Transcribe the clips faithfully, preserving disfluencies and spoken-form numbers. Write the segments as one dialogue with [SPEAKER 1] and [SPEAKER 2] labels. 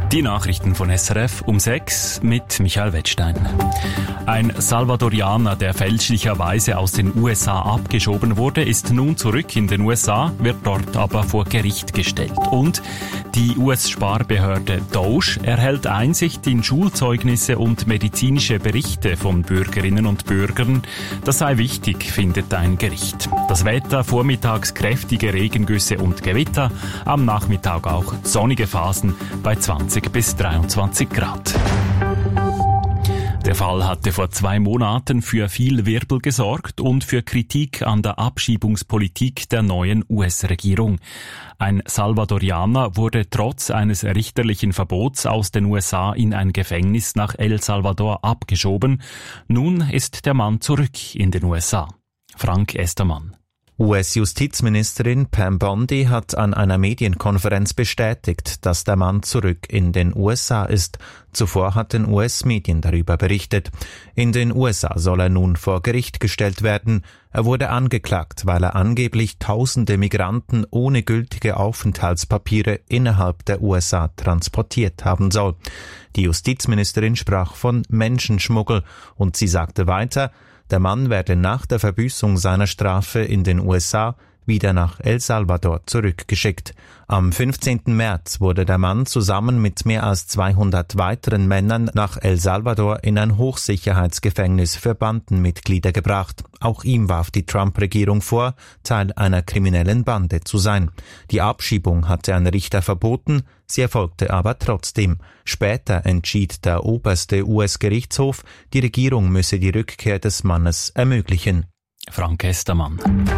[SPEAKER 1] Die Nachrichten von S R F um sechs mit Michael Wettstein. Ein Salvadorianer, der fälschlicherweise aus den U S A abgeschoben wurde, ist nun zurück in den U S A, wird dort aber vor Gericht gestellt. Und die U S-Sparbehörde Doge erhält Einsicht in Schulzeugnisse und medizinische Berichte von Bürgerinnen und Bürgern. Das sei wichtig, findet ein Gericht. Das Wetter, vormittags kräftige Regengüsse und Gewitter, am Nachmittag auch sonnige Phasen bei zwanzig bis dreiundzwanzig Grad. Der Fall hatte vor zwei Monaten für viel Wirbel gesorgt und für Kritik an der Abschiebungspolitik der neuen U S-Regierung. Ein Salvadorianer wurde trotz eines richterlichen Verbots aus den U S A in ein Gefängnis nach El Salvador abgeschoben. Nun ist der Mann zurück in den U S A. Frank Estermann.
[SPEAKER 2] U S-Justizministerin Pam Bondi hat an einer Medienkonferenz bestätigt, dass der Mann zurück in den U S A ist. Zuvor hatten U S-Medien darüber berichtet. In den U S A soll er nun vor Gericht gestellt werden. Er wurde angeklagt, weil er angeblich tausende Migranten ohne gültige Aufenthaltspapiere innerhalb der U S A transportiert haben soll. Die Justizministerin sprach von Menschenschmuggel und sie sagte weiter, der Mann werde nach der Verbüßung seiner Strafe in den U S A wieder nach El Salvador zurückgeschickt. Am fünfzehnten März wurde der Mann zusammen mit mehr als zweihundert weiteren Männern nach El Salvador in ein Hochsicherheitsgefängnis für Bandenmitglieder gebracht. Auch ihm warf die Trump-Regierung vor, Teil einer kriminellen Bande zu sein. Die Abschiebung hatte ein Richter verboten, sie erfolgte aber trotzdem. Später entschied der oberste U S-Gerichtshof, die Regierung müsse die Rückkehr des Mannes ermöglichen.
[SPEAKER 1] Frank Estermann.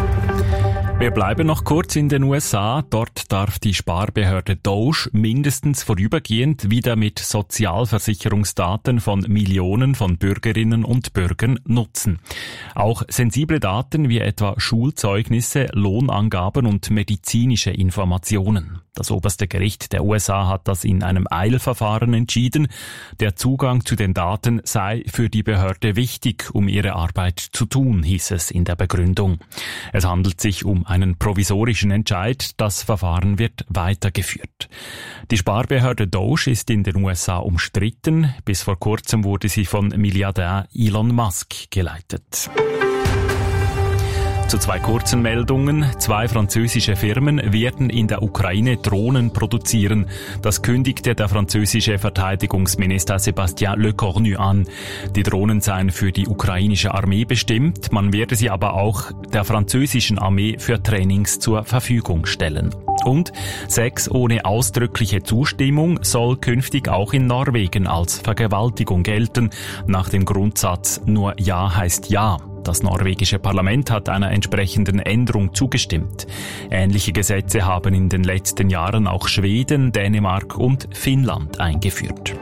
[SPEAKER 1] Wir bleiben noch kurz in den U S A. Dort darf die Sparbehörde Doge mindestens vorübergehend wieder mit Sozialversicherungsdaten von Millionen von Bürgerinnen und Bürgern nutzen. Auch sensible Daten wie etwa Schulzeugnisse, Lohnangaben und medizinische Informationen. Das oberste Gericht der U S A hat das in einem Eilverfahren entschieden. Der Zugang zu den Daten sei für die Behörde wichtig, um ihre Arbeit zu tun, hieß es in der Begründung. Es handelt sich um einen provisorischen Entscheid. Das Verfahren wird weitergeführt. Die Sparbehörde Doge ist in den U S A umstritten. Bis vor kurzem wurde sie von Milliardär Elon Musk geleitet. Zu zwei kurzen Meldungen. Zwei französische Firmen werden in der Ukraine Drohnen produzieren. Das kündigte der französische Verteidigungsminister Sébastien Lecornu an. Die Drohnen seien für die ukrainische Armee bestimmt. Man werde sie aber auch der französischen Armee für Trainings zur Verfügung stellen. Und Sex ohne ausdrückliche Zustimmung soll künftig auch in Norwegen als Vergewaltigung gelten, nach dem Grundsatz nur Ja heißt Ja. Das norwegische Parlament hat einer entsprechenden Änderung zugestimmt. Ähnliche Gesetze haben in den letzten Jahren auch Schweden, Dänemark und Finnland eingeführt.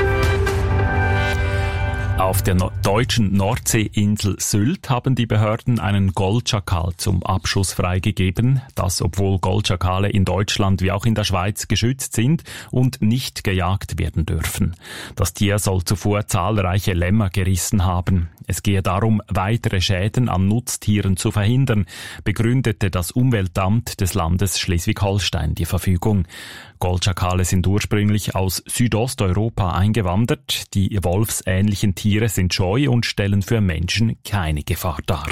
[SPEAKER 1] Auf der no- deutschen Nordseeinsel Sylt haben die Behörden einen Goldschakal zum Abschuss freigegeben. Das, obwohl Goldschakale in Deutschland wie auch in der Schweiz geschützt sind und nicht gejagt werden dürfen. Das Tier soll zuvor zahlreiche Lämmer gerissen haben. Es gehe darum, weitere Schäden an Nutztieren zu verhindern, begründete das Umweltamt des Landes Schleswig-Holstein die Verfügung. Goldschakale sind ursprünglich aus Südosteuropa eingewandert. Die wolfsähnlichen Tiere sind scheu und stellen für Menschen keine Gefahr dar.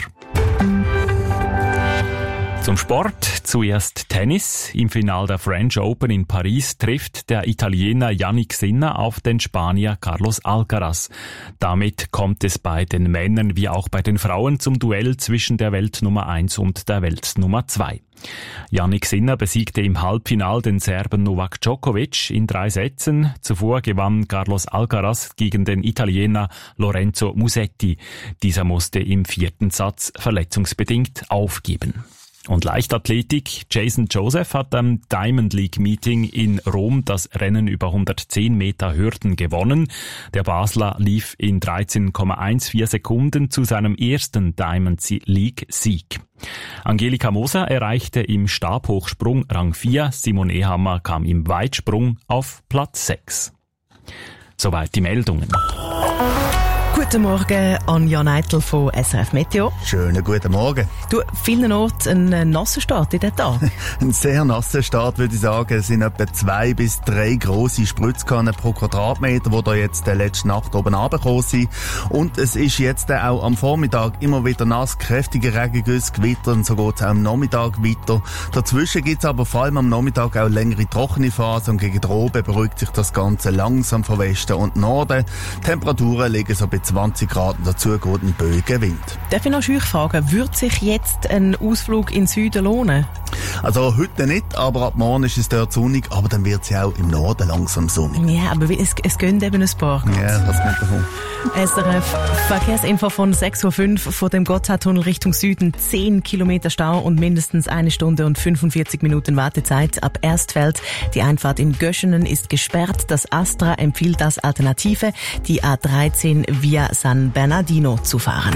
[SPEAKER 1] Zum Sport zuerst Tennis. Im Finale der French Open in Paris trifft der Italiener Jannik Sinner auf den Spanier Carlos Alcaraz. Damit kommt es bei den Männern wie auch bei den Frauen zum Duell zwischen der Weltnummer eins und der Weltnummer zwei. Jannik Sinner besiegte im Halbfinal den Serben Novak Djokovic in drei Sätzen. Zuvor gewann Carlos Alcaraz gegen den Italiener Lorenzo Musetti. Dieser musste im vierten Satz verletzungsbedingt aufgeben. Und Leichtathletik. Jason Joseph hat am Diamond League Meeting in Rom das Rennen über hundertzehn Meter Hürden gewonnen. Der Basler lief in dreizehn Komma vierzehn Sekunden zu seinem ersten Diamond League Sieg. Angelika Moser erreichte im Stabhochsprung Rang vier, Simon Ehammer kam im Weitsprung auf Platz sechs. Soweit die Meldungen.
[SPEAKER 3] Gut, Guten Morgen, Anja Neitl von S R F Meteo.
[SPEAKER 4] Schönen guten Morgen.
[SPEAKER 3] Du, vielen Orten ein nasser Start in den Tag.
[SPEAKER 4] Ein sehr nasser Start, würde ich sagen. Es sind etwa zwei bis drei grosse Spritzkannen pro Quadratmeter, die da jetzt letzte Nacht oben runtergekommen sind. Und es ist jetzt auch am Vormittag immer wieder nass, kräftige Regengüsse, Gewitter, und so geht es auch am Nachmittag weiter. Dazwischen gibt es aber vor allem am Nachmittag auch längere trockene Phasen und gegen oben beruhigt sich das Ganze langsam von Westen und Norden. Temperaturen liegen so bei zwanzig Grad, dazu geht ein böiger Wind.
[SPEAKER 3] Darf ich noch schüch fragen, würde sich jetzt ein Ausflug in den Süden lohnen?
[SPEAKER 4] Also heute nicht, aber ab morgen ist es dort sonnig, aber dann wird es ja auch im Norden langsam sonnig.
[SPEAKER 3] Ja, aber es, es gehen eben ein paar Grad.
[SPEAKER 4] Ja, das kommt davon.
[SPEAKER 3] S R F Verkehrsinfo von sechs Uhr fünf von dem Gotthardtunnel Richtung Süden. zehn Kilometer Stau und mindestens eine Stunde und fünfundvierzig Minuten Wartezeit ab Erstfeld. Die Einfahrt in Göschenen ist gesperrt. Das Astra empfiehlt als Alternative, die A dreizehn via San Bernardino zu fahren.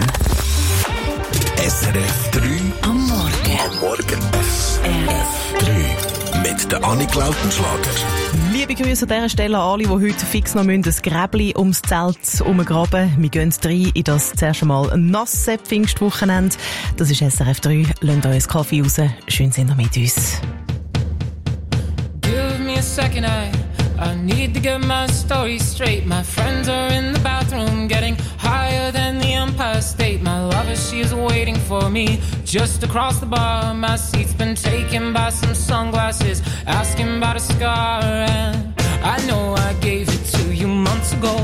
[SPEAKER 5] S R F drei
[SPEAKER 3] Am Morgen.
[SPEAKER 5] am Morgen. S R F drei mit der Annik Lautenschlager.
[SPEAKER 3] Liebe Grüße an dieser Stelle an alle, die heute fix noch ein Gräbli ums Zelt herumgraben. Wir gehen rein in das zuerst einmal nasse Pfingstwochenende. Das ist S R F drei. Lasst euch Kaffee raus. Schön sind ihr mit uns.
[SPEAKER 6] Give me a second, I, I need to get my story straight. My friends are in the bathroom getting higher than the Empire State. My lover, she is waiting for me just across the bar. My seat's been taken by some sunglasses, asking about a scar. And I know I gave it to you months ago.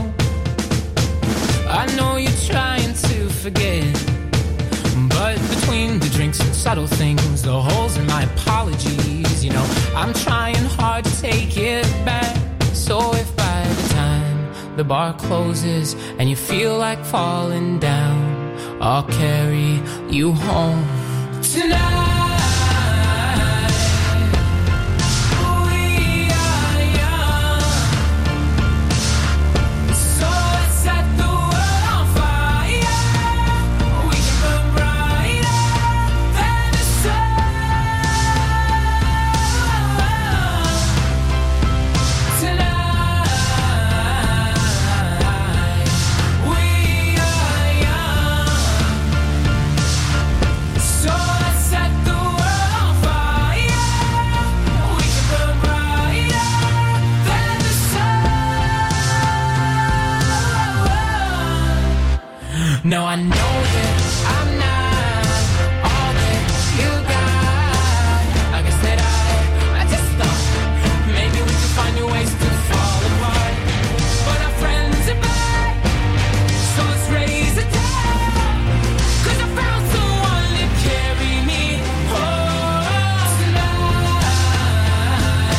[SPEAKER 6] I know you're trying to forget, but between the drinks and subtle things, the holes in my apologies, you know, I'm trying hard to take it back. So if by the time the bar closes and you feel like falling down, I'll carry you home tonight. No, I know that I'm not all that you got. I guess that I, I just thought maybe we could find new ways to fall apart. But our friends are back, so let's raise a toast. 'Cause I found someone to carry me home tonight.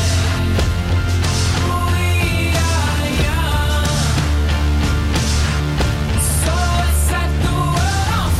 [SPEAKER 6] We are young, so let's set the world on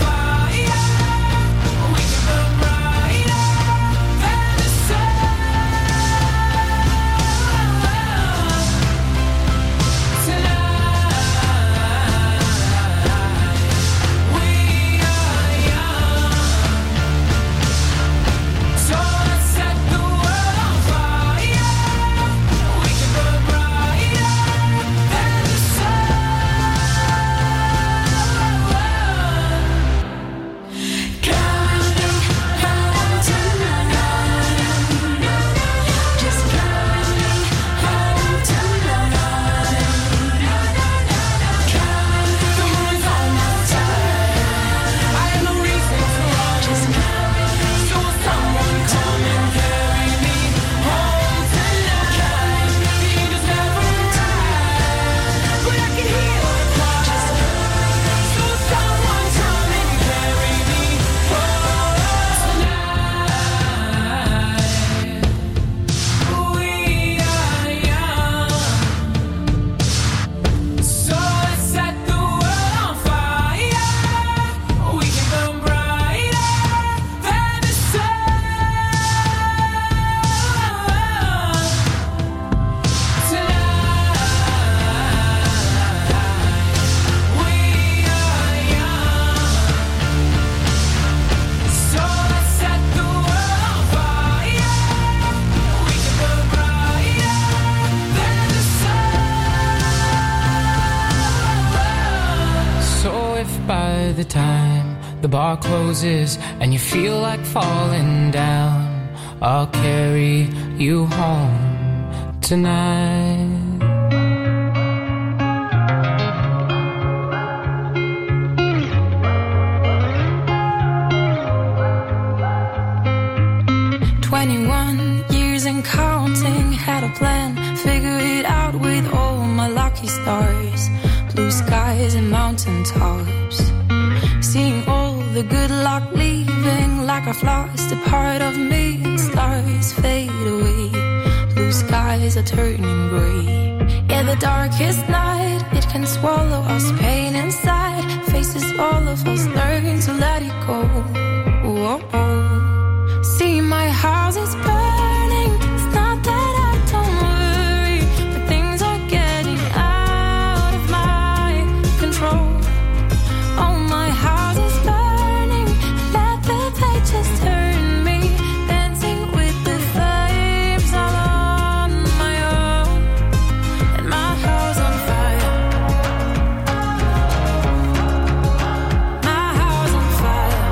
[SPEAKER 6] the time the bar closes and you feel like falling down, I'll carry you home tonight.
[SPEAKER 7] twenty-one years and counting, had a plan, figure it out with all my lucky stars. Blue skies and mountain tops, seeing all the good luck leaving like I've lost a part of me. Stars fade away, blue skies are turning grey. Yeah, the darkest night, it can swallow us, pain inside, faces all of us, learn to let it go. Whoa, oh. See, my house is burning, it's not that I don't worry, but things are getting out of my control. Oh, my house is burning, let the pages turn me, dancing with the flames all on my own, and my house on fire, my house on fire.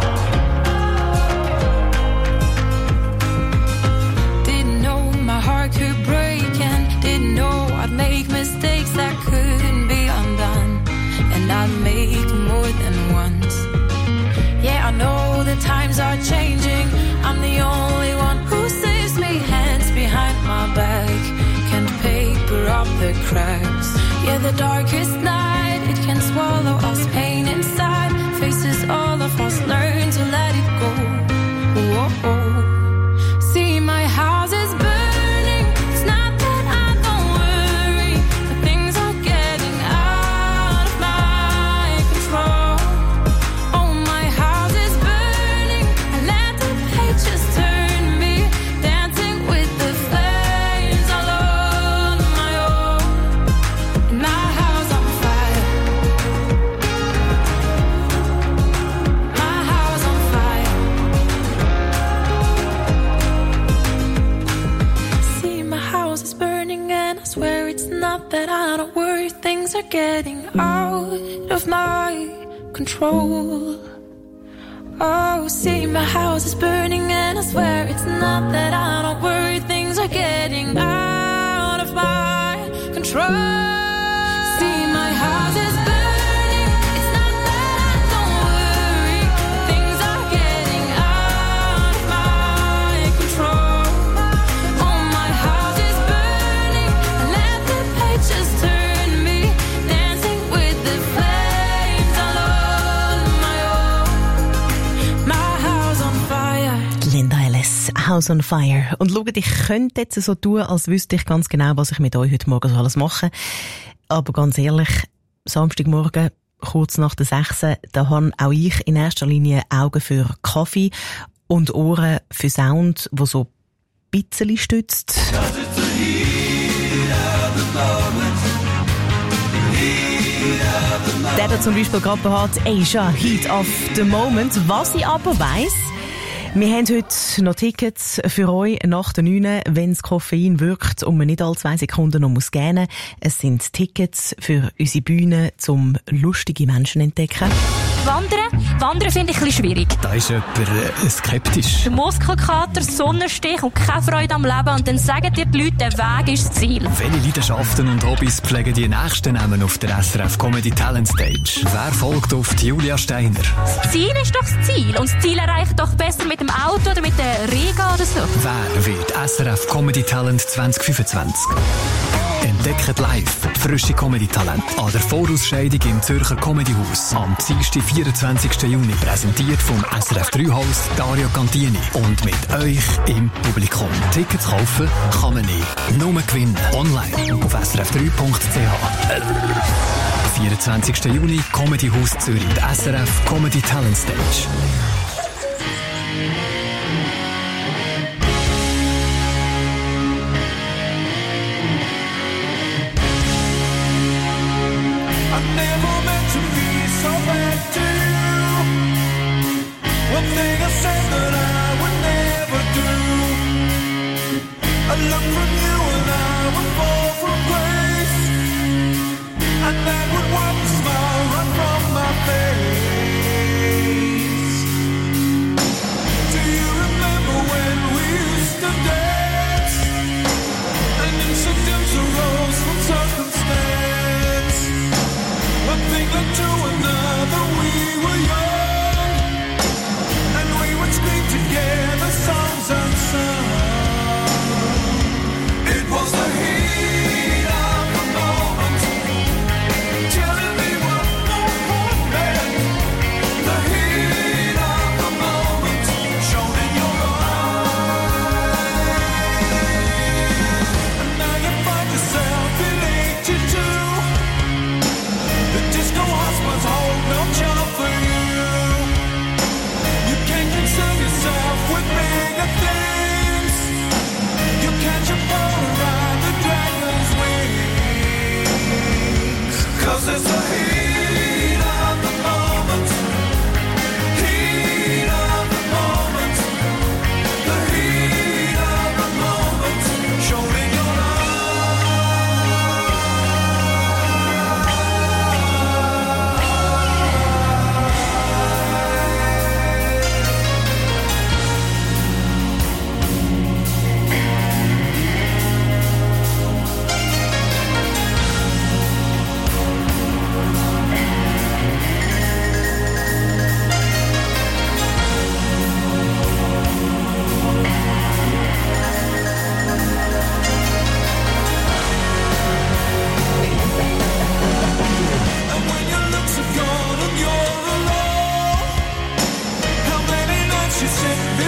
[SPEAKER 7] Didn't know my heart could break and didn't know I'd make mistakes that couldn't be undone, and I'd make more than once. Yeah, I know the times are changing, I'm the only one who saves me, hands behind my back, can't paper up the cracks. Yeah, the darkest night, it can swallow us, pain inside, faces all of us, learn to let it go. Whoa, oh. See, my house is burning, it's not that I don't worry, but things are getting out of my control. Oh, my house is burning, I let the pages turn me, dancing with the flames all on my own, and my house on fire, my house on fire. See, my house is burning and I swear it's not that I don't worry, things are getting out of my control. Oh, see, my house is burning and I swear it's not that I don't worry, things are getting out of my control. See, my house is burning, it's not that I don't worry, but things are getting out of my control. Oh, my house is burning, let the pages turn me, dancing with the flames all on my own, my house on fire.
[SPEAKER 3] Linda Ellis, House on Fire. Und schaut, ich könnte jetzt so tun, als wüsste ich ganz genau, was ich mit euch heute Morgen so alles mache. Aber ganz ehrlich, Samstagmorgen, kurz nach der sechs, da habe auch ich in erster Linie Augen für Kaffee und Ohren für Sound, wo so ein bisschen stützt. Der hat zum Beispiel gerade behauptet, Asia, Heat of the Moment. Was ich aber weiss, wir haben heute noch Tickets für euch nach der neun, wenn das Koffein wirkt und man nicht alle zwei Sekunden noch muss gähnen. Es sind Tickets für unsere Bühne, um lustige Menschen zu entdecken.
[SPEAKER 8] Wandern? Wandern finde ich ein bisschen schwierig.
[SPEAKER 9] Da ist jemand äh, skeptisch.
[SPEAKER 8] Der Muskelkater, Sonnenstich und keine Freude am Leben. Und dann sagen dir die Leute, der Weg ist das Ziel.
[SPEAKER 9] Welche Leidenschaften und Hobbys pflegen die nächsten Namen auf der S R F Comedy Talent Stage? Wer folgt auf die Julia Steiner?
[SPEAKER 8] Das Ziel ist doch das Ziel. Und das Ziel erreicht doch besser mit dem Auto oder mit der Riga oder so.
[SPEAKER 9] Wer wird S R F Comedy Talent zwanzig fünfundzwanzig? Entdeckt live die frische Comedy-Talent an der Vorausscheidung im Zürcher Comedyhaus am Dienstag, vierundzwanzigsten Juni, präsentiert vom S R F drei Host Dario Cantini und mit euch im Publikum. Tickets kaufen kann man nicht, nur gewinnen. Online auf s r f drei punkt c h. vierundzwanzigsten Juni, Comedyhaus Zürich, die S R F Comedy Talent Stage.
[SPEAKER 10] I never meant to be so bad to you. One thing I said that I would never do. I look from you and I would fall from grace, and that would wipe the smile right from my face.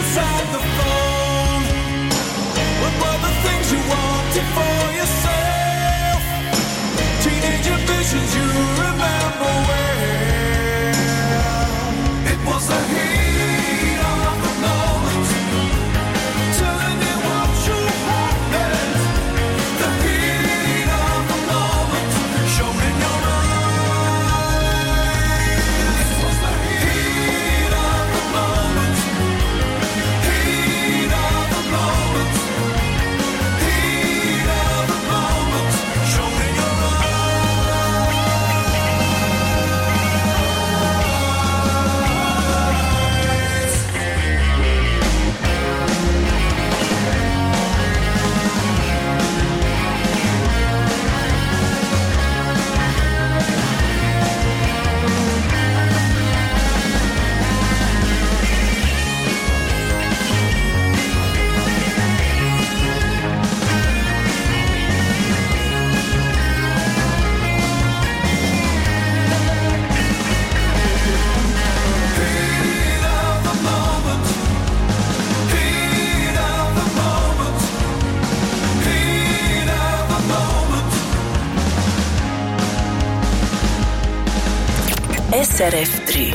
[SPEAKER 10] inside the phone. What were the things you wanted for yourself? Teenage ambitions you remember well. It was the heat of the moment, telling you what you wanted. The heat of the moment, shown in your eyes. It was the heat of the moment, heat of the moment, heat of the moment, shown in your
[SPEAKER 11] S R F drei.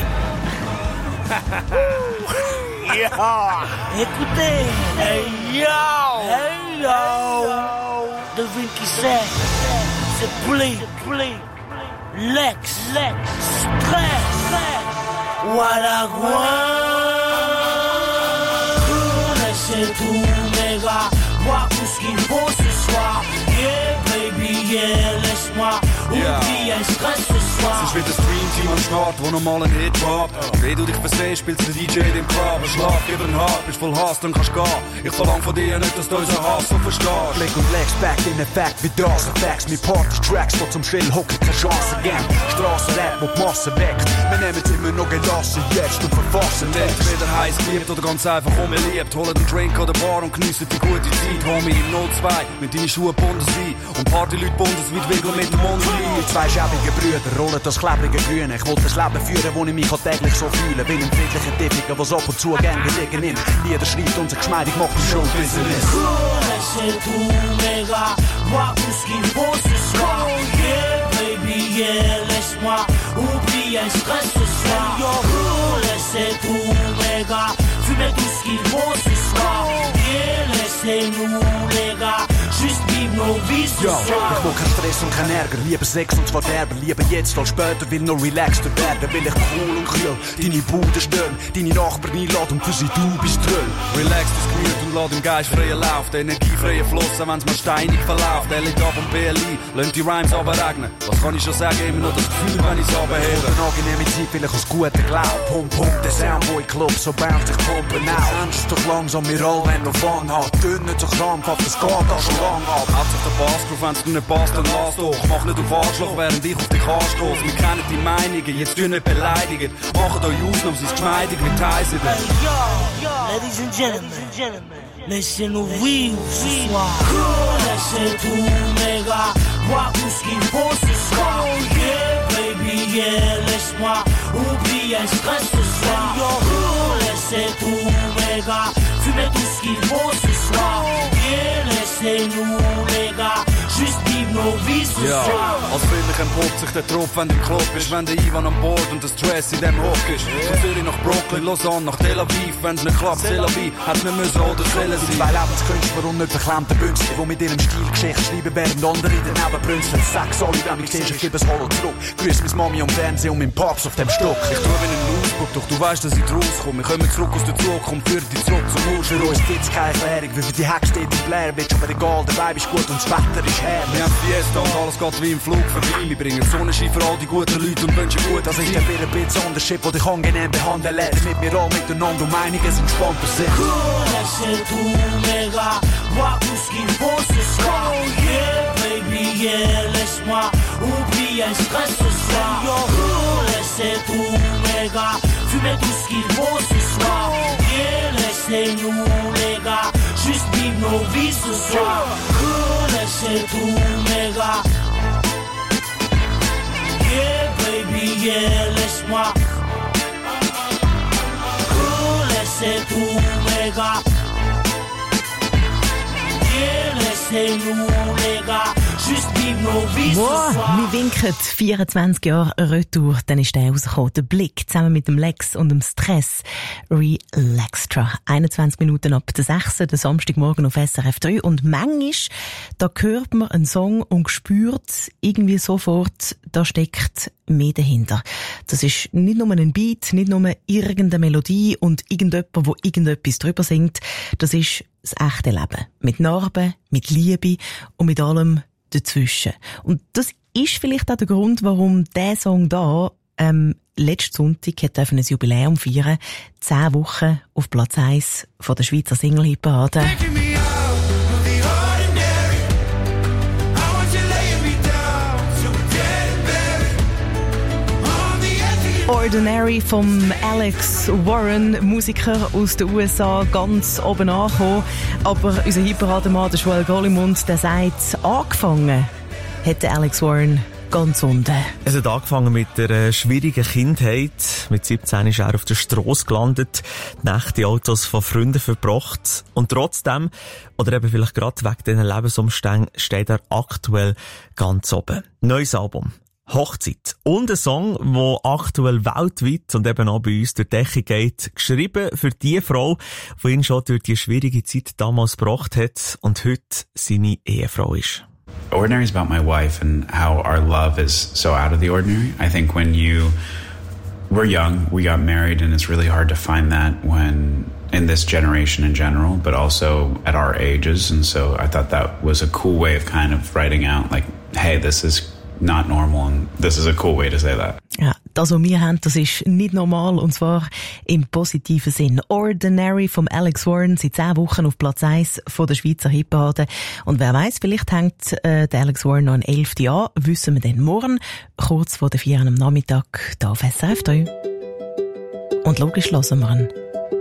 [SPEAKER 12] Ja! Écoutez! Hey yo! Hey yo! Devine qui c'est? C'est Pli, Pli, Lex, Lex, Stress, Wallagwan! Laissez tout, mes gars, voir tout ce qu'il faut ce soir. Yeah, baby, yeah, laisse-moi oublier un stress ce soir.
[SPEAKER 13] Es ist wieder das Dream-Team am Start, wo nochmal ein Hit droppt. Wenn du dich versehst, spielst der D J in dem Club. Schlaf über den Hart, bist voll Hass, dann kannst du gehen. Ich verlang von dir nicht, dass du unseren Hass so verstehst.
[SPEAKER 14] Blick und Legs back in effect wie das. Facts mit Party-Tracks, wo zum Schrill hocken keine Chance geben. Strassenrap, wo die Masse weckt. Wir nehmen es immer noch gelassen, jetzt und verfassen nicht.
[SPEAKER 13] Entweder heiß geliebt oder ganz einfach unbeliebt. Holen den Drink an der Bar und geniessen die gute Zeit. Homie im null zwei, mit deinen Schuhen bundesweit. Und Partyleute bundesweit winkeln mit dem Monsterlied.
[SPEAKER 14] Zwei schäbige Brüder rollen das klebrige Grün. Ich wollte das Leben führen, wo ich mich täglich so fühle. Bin ein friedlicher Typiker, was ab und zu gern gelegen nimmt. Lieder schreibt und sich geschmeidig macht und schon Business.
[SPEAKER 12] Laissez tout, mes gars, voir tout ce qu'il faut ce soir. Yeah, baby, yeah, laisse-moi oublier un stress ce soir. Yo, laissez tout, mes gars, fumer tout ce qu'il faut ce soir. Yeah, laissez-nous, les gars, juste vivre nos vies ce
[SPEAKER 14] Yo,
[SPEAKER 12] soir.
[SPEAKER 14] ich will keinen Stress und keinen Ärger, lieber Sex und zwar derber. Lieber jetzt als später, will noch relaxter werden. Will ich cool und kühl deine Bude stören, deine Nachbarn einladen und für sie du bist Tröll.
[SPEAKER 13] Relax das Gemüt und lass im Geist freien Lauf. Der energiefreie Fluss, auch wenn's mal steinig verläuft. L A und B L I, lasst die Rhymes aber regnen. Was kann ich schon sagen, immer noch das Gefühl, wenn ich's abhebe.
[SPEAKER 14] Eine angenehme Zeit, vielleicht aus guter Glaub. Pump, pump, der Soundboy Club, so bounce ich pumpen auf. Ernst doch langsam, wir alle wenn noch Fun hat. Dünn nicht so krampfhaft, es geht auch schon lang ab.
[SPEAKER 13] Hat sich der Bassgroove, wenn's dir nicht passt, dann lass doch. Mach nicht auf Arschloch, während ich auf dich anstoß. Wir kennen die Meinungen, jetzt tun nicht beleidigen. Machen euch Ausnahmen, sie ist geschmeidig wie Tyson.
[SPEAKER 12] Hey, yo, ladies and gentlemen, laissez-nous vivre ce soir. Laissez tout, mes gars, voir tout ce qu'il faut ce soir. Yeah, baby, yeah, laisse-moi oublier un stress ce soir. Yo, laissez tout, mes gars, fumer tout ce qu'il faut ce soir. Yeah, laissez-nous, les gars, juste vivre nos vies ce
[SPEAKER 13] ja,
[SPEAKER 12] soir.
[SPEAKER 13] als friedlich entpuppt sich der Trupp, wenn der Club ist, wenn der Ivan an Bord und der Stress in dem Hock ist. Von Zürich nach Brooklyn, Lausanne, nach Tel Aviv, wenn's nicht klappt, Tel Aviv, hat's nicht müssen oder sollen sein.
[SPEAKER 14] Zwei Lebenskünstler und nicht verklemmte Bünzli, die mit ihrem Stil Geschichte schreiben, während andere daneben brünzeln. Sag sorry, wenn mich siehst, ich gebe es Holo zurück. Grüß meine Mami am Fernsehen und mein Pops auf dem Stück.
[SPEAKER 13] Ich tue wie ein Ausdruck, doch du weißt, dass ich rauskomme. Wir kommen zurück aus der Zukunft, führen dich zurück zum Ursprung.
[SPEAKER 14] Für uns gibt's keine Erklärung, wie für die Heck steht im Blair Witch, aber egal, der Vibe ist gut und das Wetter ist herrlich.
[SPEAKER 13] Wir haben Fiesta und alles geht wie im Flug vorbei. Wir bringen Sonnenschein für all die guten Leute und wünschen gut.
[SPEAKER 14] Das ist der wieder ein bisschen Unterschied, der dich angenehm behandeln lässt. Mit mir all miteinander um einiges entspannter sind.
[SPEAKER 12] Laissez tout, mes gars, voir tout ce qu'il faut ce soir. Yeah, baby, yeah, laisse-moi oublier un stress ce soir. Yo, laissez tout, mes gars, fumer tout ce qu'il faut ce soir. Yeah, laissez-nous, les gars, juste vivre nos vies ce soir. Laissez tout, mes gars. Yeah, baby, yeah, laisse-moi. laissez-tout, les gars. Yeah, laissez-nous, les gars. Juste vivre nos vies
[SPEAKER 3] wow,
[SPEAKER 12] ce soir.
[SPEAKER 3] wir winken vierundzwanzig Jahre Retour. Dann ist der rausgekommen. Der Blick zusammen mit dem Lex und dem Stress. Relaxtra. einundzwanzig Minuten ab der sechs. Der Samstagmorgen auf S R F drei. Und manchmal, da hört man einen Song und spürt irgendwie sofort, da steckt mehr dahinter. Das ist nicht nur ein Beat, nicht nur irgendeine Melodie und irgendjemand, der irgendetwas drüber singt. Das ist das echte Leben. Mit Narben, mit Liebe und mit allem dazwischen. Und das ist vielleicht auch der Grund, warum dieser Song da ähm, letzten Sonntag hat ein Jubiläum feiern. Zehn Wochen auf Platz eins von der Schweizer Single-Hitparade. Ordinary vom Alex Warren, Musiker aus den U S A, ganz oben angekommen. Aber unser Hitparademann, der Joel Gollimund, der sagt, angefangen hat der Alex Warren ganz unten.
[SPEAKER 15] Es hat angefangen mit einer schwierigen Kindheit. Mit siebzehn ist er auf der Strasse gelandet, die Nächte Autos von Freunden verbracht. Und trotzdem, oder eben vielleicht gerade wegen diesen Lebensumständen, steht er aktuell ganz oben. Neues Album. Hochzeit. Und ein Song, der aktuell weltweit und eben auch bei uns durch die Decke geht, geschrieben für die Frau, die ihn schon durch die schwierige Zeit damals gebracht hat und heute seine Ehefrau ist.
[SPEAKER 16] Ordinary is about my wife and how our love is so out of the ordinary. I think when you we're young, we got married, and it's really hard to find that when in this generation in general, but also at our ages. And so I thought that was a cool way of kind of writing out like, hey, this is not normal, and this is a cool way to say that.
[SPEAKER 3] Ja, das, was wir haben, das ist nicht normal, und zwar im positiven Sinn. Ordinary vom Alex Warren, seit zehn Wochen auf Platz eins von der Schweizer Hitparade. Und wer weiss, vielleicht hängt äh, der Alex Warren noch ein elfte an, wissen wir dann morgen, kurz vor der vier am Nachmittag, da auf S R F drei. Und logisch hören wir ihn.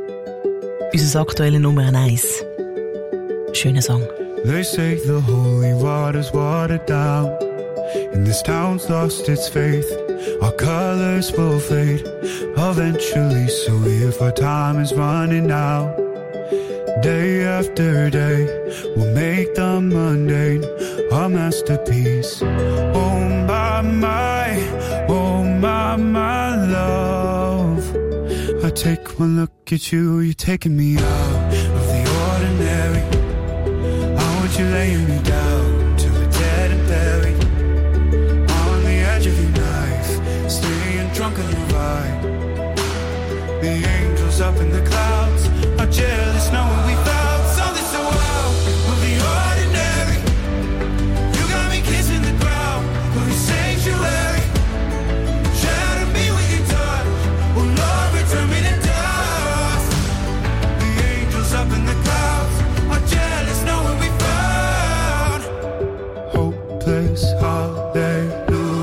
[SPEAKER 3] Unser aktuelle Nummer eins. Schöner Song.
[SPEAKER 10] They say the holy water's watered down, and this town's lost its faith. Our colors will fade eventually, so if our time is running out, day after day we'll make the mundane our masterpiece. Oh my, my, oh my, my love, I take one look at you, you're taking me out of the ordinary. I want you laying me down till we're dead and buried, drunk on your ride. The angels up in the clouds are jealous knowing we found something so wild of the ordinary. You got me kissing the ground of your sanctuary. Shatter me with your touch, oh Lord, return me to dust. The angels up in the clouds are jealous knowing we found hopeless hallelujah.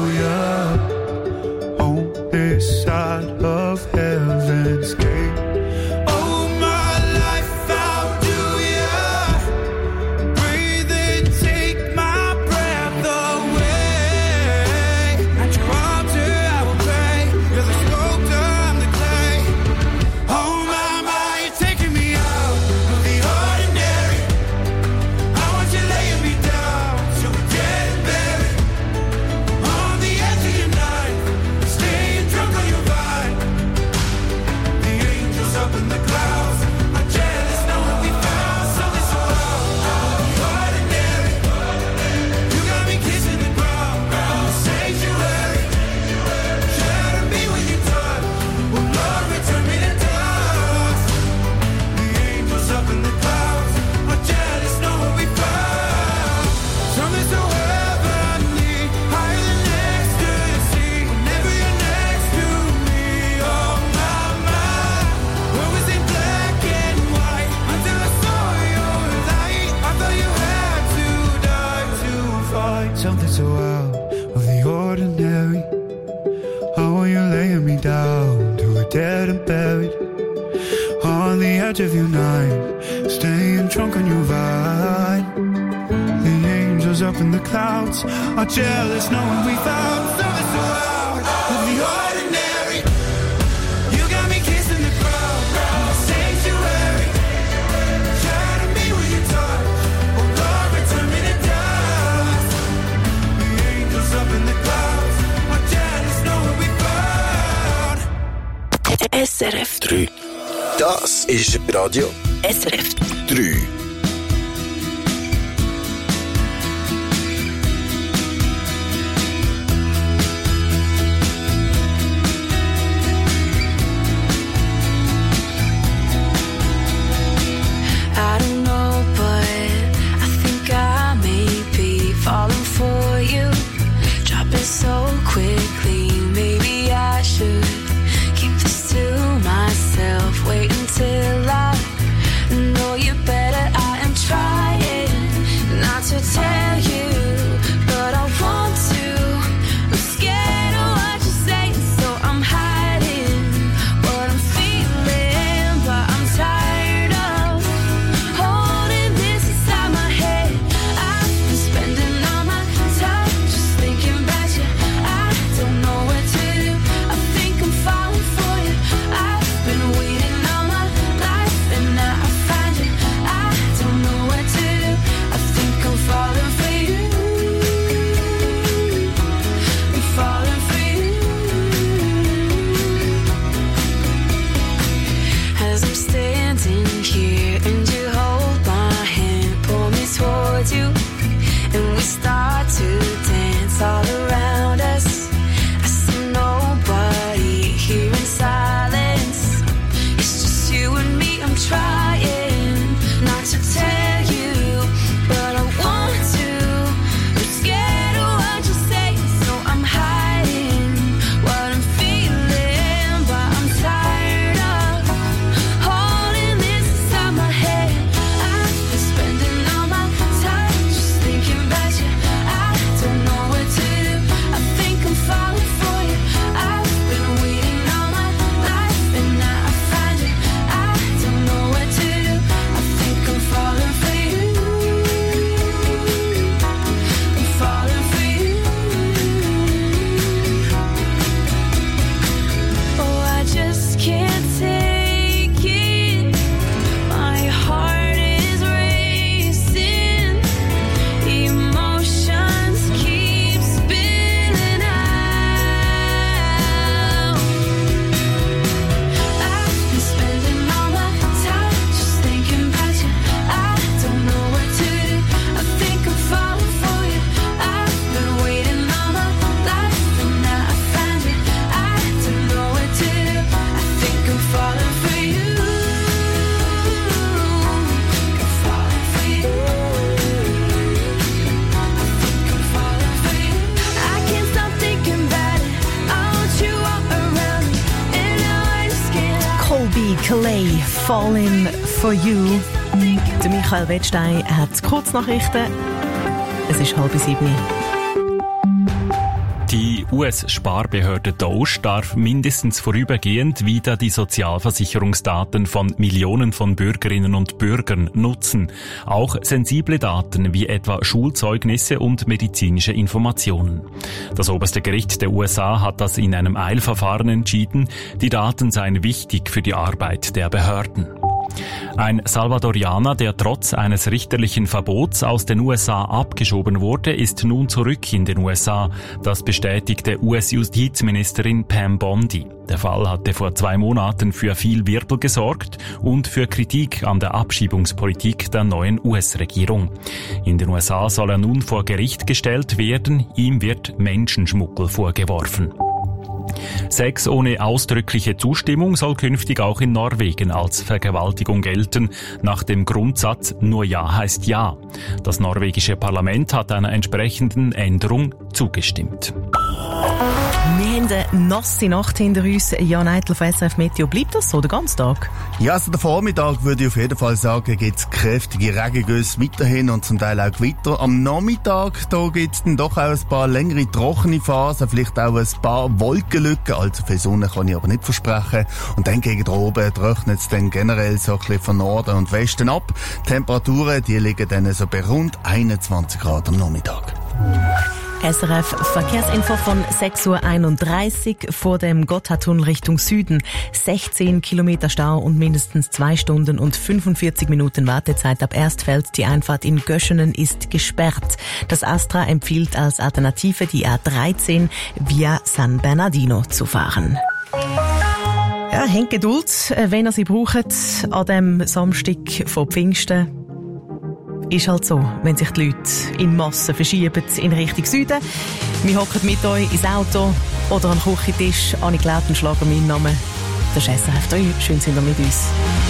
[SPEAKER 10] This side of heaven's gate. Oh, my life found you, yeah. Breathe in, take my breath away. At your altar I will pray. You're the sculptor, I'm the clay. Oh, my, my, you're taking me out of the ordinary. I want you laying me down so we're dead and buried on the edge of your knife, staying drunk on your vine. The angels up in the clouds are jealous knowing we found something so loud. Ordinary, you got me kissing the ground from the sanctuary. Shatter me with your touch, oh Lord, return me to dust. The angels up in the clouds are jealous knowing we found something so heavenly, higher than ecstasy. Whenever you're next to me, oh my, my. What was in black and white until I saw your light? I thought you had to die to fight something so out of the ordinary. How are you laying me down to a dead and buried on the edge of your night, staying drunk on your vine. The angels up in the clouds are jealous knowing we found something so out of the ordinary. You got me kissing the ground, the sanctuary.
[SPEAKER 11] S R F
[SPEAKER 5] drei. Das ist Radio
[SPEAKER 11] S R F
[SPEAKER 5] drei.
[SPEAKER 7] So quickly, maybe I should keep this to myself. Wait until I know you better. I am trying not to tell you, but I want to. I'm scared of what you say, so I'm hiding what I'm feeling. But I'm tired of holding this inside my head. I've been spending all my time just thinking back. You, and we start to dance all around us. I see nobody here in silence. It's just you and me. I'm trying not to tell you, but I want to. I'm scared of what you say, so I'm hiding what I'm feeling. But I'm tired of holding this inside my head. I've been spending all my thinking about you, I don't know what to do. I think I'm falling for you. I've been waiting all my life, and now I find you. I don't know what to do. I think I'm falling for you. I'm falling for you. Oh, I just can't take it. My heart is racing. Emotions keep spilling out. I've been spending all my time just thinking about you. I don't know what to do. I think I'm falling for you. I've been waiting all my life, and now I find you. I don't know what to do. I think I'm falling for you. I'm falling for you. I can't stop thinking about it. I want you all around me, and now I just can't.
[SPEAKER 3] Colby Clay, Falling for You. Der Michael Wettstein hat Kurznachrichten. Es ist halb sieben.
[SPEAKER 1] Die U S-Sparbehörde Doge darf mindestens vorübergehend wieder die Sozialversicherungsdaten von Millionen von Bürgerinnen und Bürgern nutzen. Auch sensible Daten wie etwa Schulzeugnisse und medizinische Informationen. Das oberste Gericht der U S A hat das in einem Eilverfahren entschieden. Die Daten seien wichtig für die Arbeit der Behörden. Ein Salvadorianer, der trotz eines richterlichen Verbots aus den U S A abgeschoben wurde, ist nun zurück in den U S A. Das bestätigte U S-Justizministerin Pam Bondi. Der Fall hatte vor zwei Monaten für viel Wirbel gesorgt und für Kritik an der Abschiebungspolitik der neuen U S-Regierung. In den U S A soll er nun vor Gericht gestellt werden. Ihm wird Menschenschmuggel vorgeworfen. Sex ohne ausdrückliche Zustimmung soll künftig auch in Norwegen als Vergewaltigung gelten, nach dem Grundsatz nur Ja heißt Ja. Das norwegische Parlament hat einer entsprechenden Änderung zugestimmt.
[SPEAKER 3] Wir haben eine nasse Nacht hinter uns. Jan Eitel von S R F Meteo. Bleibt das so den ganzen Tag?
[SPEAKER 4] Ja, also der Vormittag würde ich auf jeden Fall sagen, gibt es kräftige Regengüsse weiterhin und zum Teil auch Gewitter. Am Nachmittag, da gibt es dann doch auch ein paar längere trockene Phasen, vielleicht auch ein paar Wolkenlücken. Allzu viel Sonne kann ich aber nicht versprechen. Und dann gegen oben trocknet es dann generell so ein bisschen von Norden und Westen ab. Die Temperaturen, die liegen dann so bei rund einundzwanzig Grad am Nachmittag.
[SPEAKER 3] S R F Verkehrsinfo von sechs Uhr einunddreißig vor dem Gotthardtunnel Richtung Süden. sechzehn Kilometer Stau und mindestens zwei Stunden und fünfundvierzig Minuten Wartezeit ab Erstfeld. Die Einfahrt in Göschenen ist gesperrt. Das Astra empfiehlt als Alternative die A dreizehn via San Bernardino zu fahren. Ja, habt Geduld, wenn ihr sie braucht, an dem Samstag vor Pfingsten. Ist halt so, wenn sich die Leute in Massen verschieben in Richtung Süden. Wir hocken mit euch ins Auto oder am Küchentisch. Annik Lautenschlager, mein Name. Das ist S R F drei. Schön sind ihr mit uns.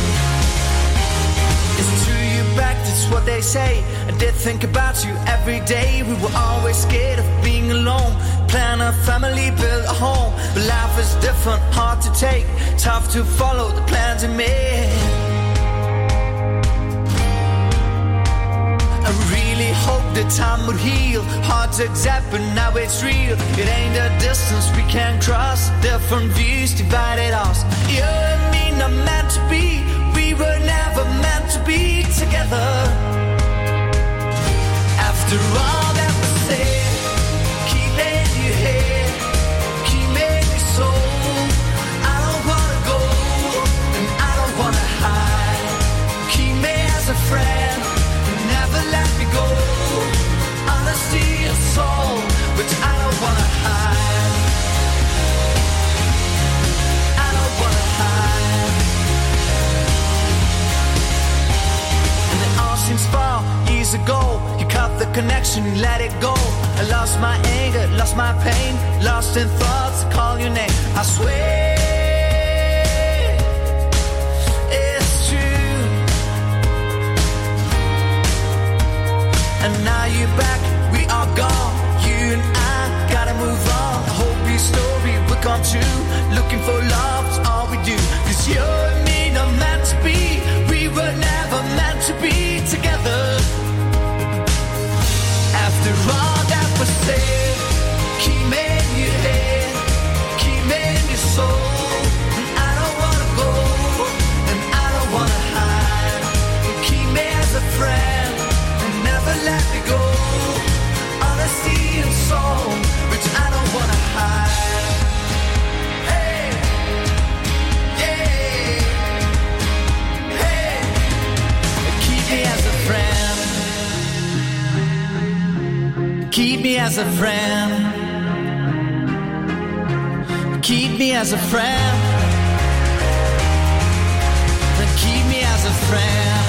[SPEAKER 10] It's true, you're back, that's what they say. I did think about you every day. We were always scared of being alone. Plan a family, build a home. But life is different, hard to take. Tough to follow the plans you made. I really hope the time would heal. Hard to accept, but now it's real. It ain't a distance we can't cross. Different views divided us. You and me not meant to be. We were never meant to be together. After all that was said, keeping you here, keeping me so. I don't wanna go, and I don't wanna hide. Keep me as a friend, and never let me go. Honesty and soul, which I don't wanna hide. I don't wanna hide. Seems far years ago. You cut the connection, you let it go. I lost my anger, lost my pain, lost in thoughts, call your name. I swear it's true. And now you're back, we are gone. You and I gotta move on. I hope your story will come true. Looking for love is all we do. 'Cause you and me not meant to be. We were never meant to be together. After all that was said, keep me in your head, keep me in your soul. And I don't wanna go, and I don't wanna hide. And keep me as a friend, and never let me go. Honesty and soul, which I don't wanna hide. Hey, yeah, hey, keep me as a friend. Keep me as a friend. Keep me as a friend. Keep me as a friend.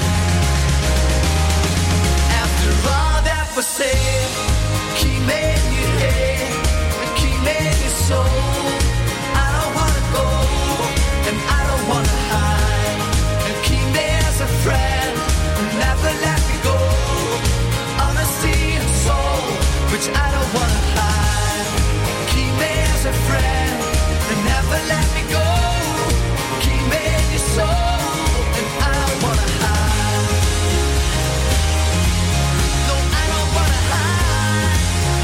[SPEAKER 10] After all that was said, keep me in your head, keep me in your soul. I don't wanna go, and I don't wanna hide. And keep me as a friend, and never let me go. Honesty and soul, which I don't wanna hide. Keep me as a friend, and never let me go. Keep me in your soul, and I don't wanna hide. No, I don't wanna hide.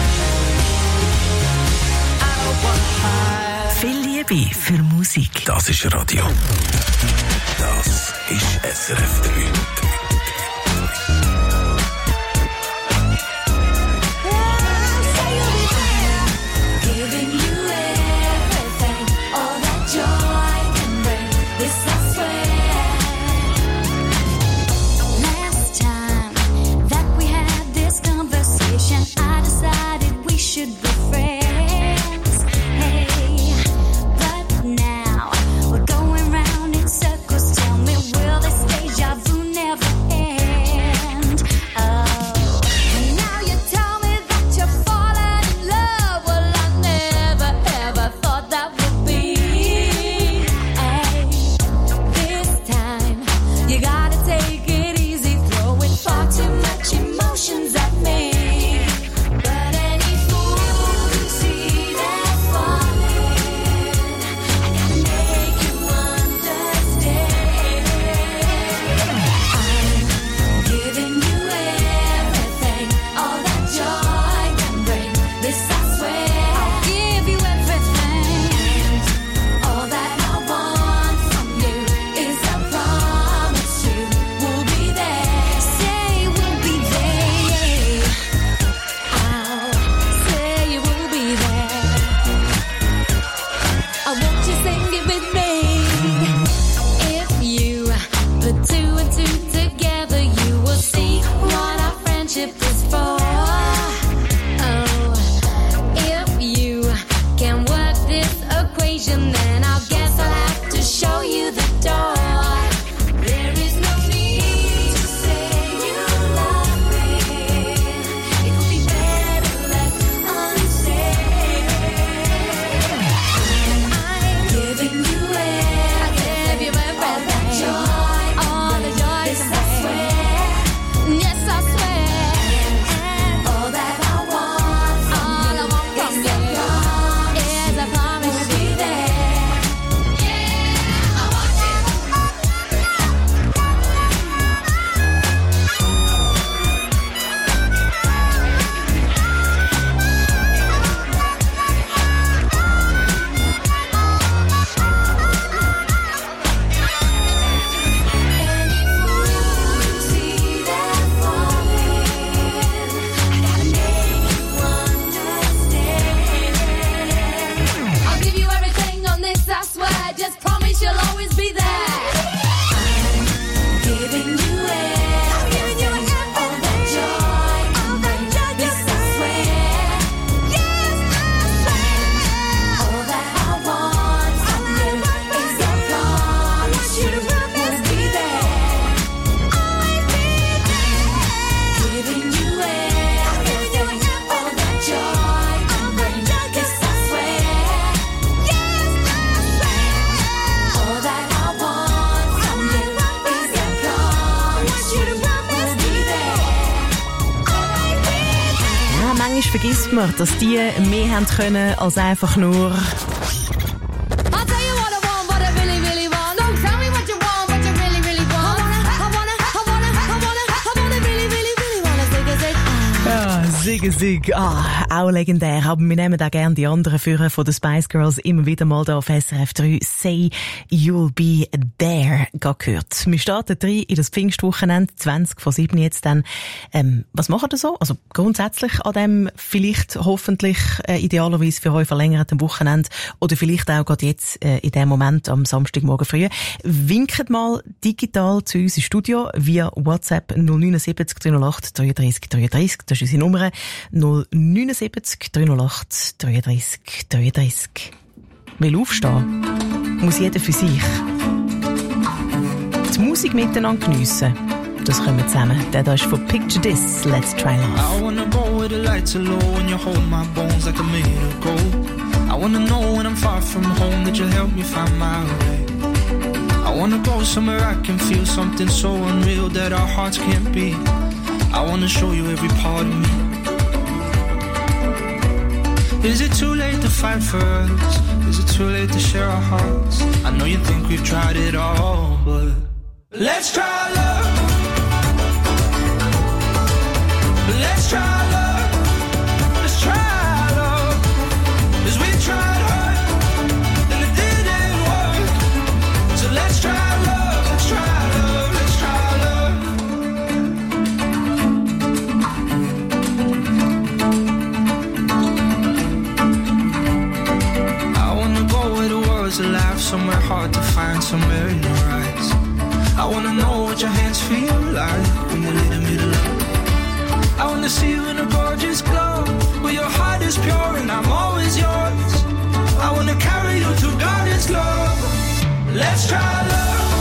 [SPEAKER 10] I don't wanna hide.
[SPEAKER 11] Viel Liebe für Musik.
[SPEAKER 5] Das ist Radio. Das ist S R F drei.
[SPEAKER 17] Now we're going round in circles. Tell me, will they stay? Deja vu never
[SPEAKER 3] vergisst man, dass die mehr haben können als einfach nur... Sig, sig, ah, auch legendär. Aber wir nehmen auch gerne die anderen Führer von den Spice Girls immer wieder mal da auf S R F drei. Say You'll Be There gehört. Wir starten rein in das Pfingstwochenende, zwanzig vor sieben jetzt dann. Ähm, was machen ihr so? Also grundsätzlich an dem vielleicht hoffentlich äh, idealerweise für euch verlängerten Wochenende oder vielleicht auch gerade jetzt äh, in dem Moment am Samstagmorgen früh. Winkt mal digital zu uns ins Studio via WhatsApp null neun sieben drei null acht drei drei drei drei. Das ist unsere Nummer. null neun sieben drei null acht drei drei drei drei. Will aufstehen, muss jeder für sich. Die Musik miteinander geniessen, das können wir zusammen. Der da ist von Picture This, Let's Try Love.
[SPEAKER 10] I wanna go where the lights are low and you hold my bones like a made of gold. I wanna know when I'm far from home that you'll help me find my way. I wanna go somewhere I can feel something so unreal that our hearts can't beat. I wanna show you every part of me. Is it too late to fight for us? Is it too late to share our hearts? I know you think we've tried it all, but let's try love. Let's try love. Let's try love. 'Cause we tried hard and it didn't work. So let's try love. Let's try love. Let's try love. Alive, somewhere hard to find, somewhere in your eyes. I wanna know what your hands feel like when you're in the middle of. I wanna see you in a gorgeous glow, where your heart is pure and I'm always yours. I wanna carry you to God's love. Let's try love.